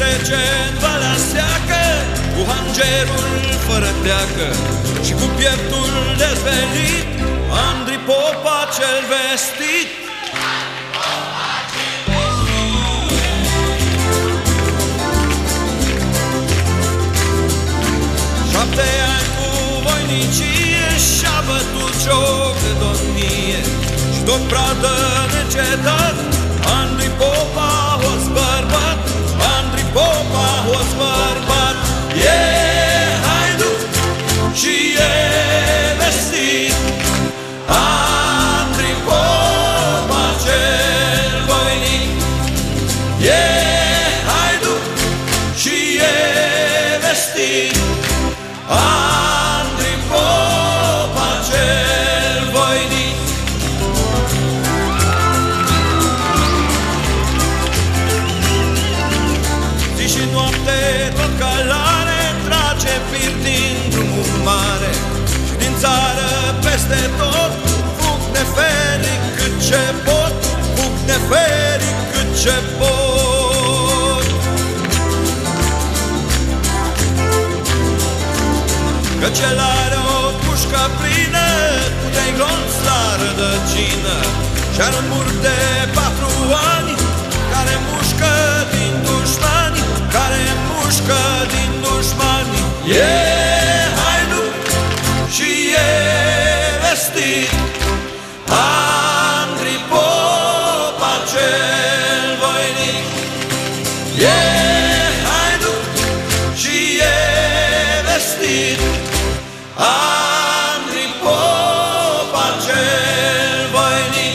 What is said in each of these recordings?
trece în Valea Seacă, cu hangerul fără teacă și cu pieptul dezvelit, Andrei Popa cel vestit. 7 ani cu voinicie și-a bătut joc de domnie și tot pradă necetat, Andrei Popa a fost bărbat, Andrei Popa a fost bărbat. E haiduc și e vestit, Andrei Popa cel voinic. E haiduc și e vestit, Andrei Popa cel voinic. Zi și noapte tot călare trage pir din drumul mare și din țară peste tot, fug neferic cât ce pot, fug neferic cât ce pot. Căci el are o pușcă plină cu 3 glonți la rădăcină și-are un mur de 4 ani care mușcă din dușmani, care mușcă din dușmani. E haiduc și e vestit, Andrei Popa cel voinic. E haiduc și e vestit, Andrei Popa cel voinic.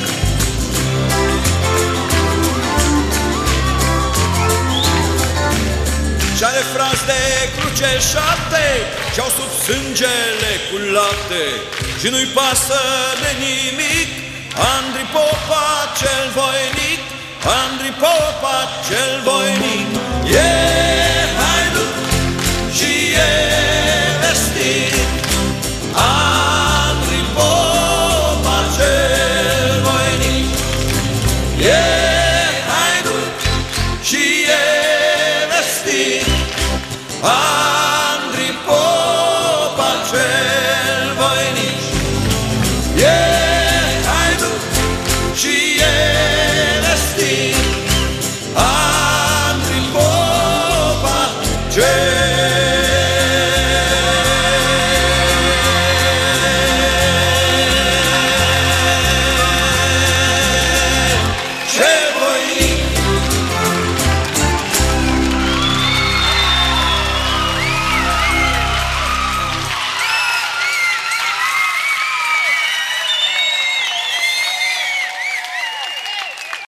Și-are frați de cruce 7 și-au sub sângele cu lapte și nu-i pasă de nimic, Andrei Popa cel voinic, Andrei Popa cel voinic.